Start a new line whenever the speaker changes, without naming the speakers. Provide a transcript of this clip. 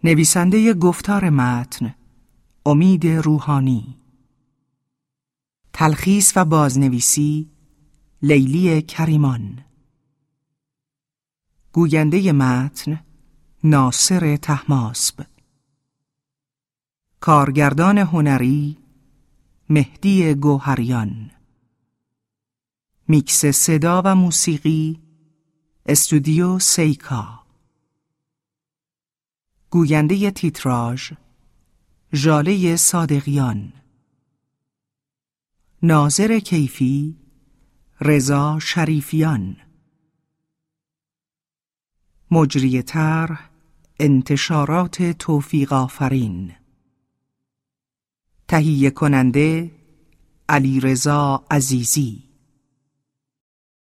نویسنده گفتار متن امید روحانی. تلخیص و بازنویسی لیلی کریمان. گوینده متن ناصر طهماسب. کارگردان هنری مهدی گوهریان. میکس صدا و موسیقی استودیو سیکا. گوینده تیتراژ ژاله صادقیان. ناظر کیفی رضا شریفیان. مجری طرح انتشارات توفیق آفرین. تهیه کننده علیرضا عزیزی.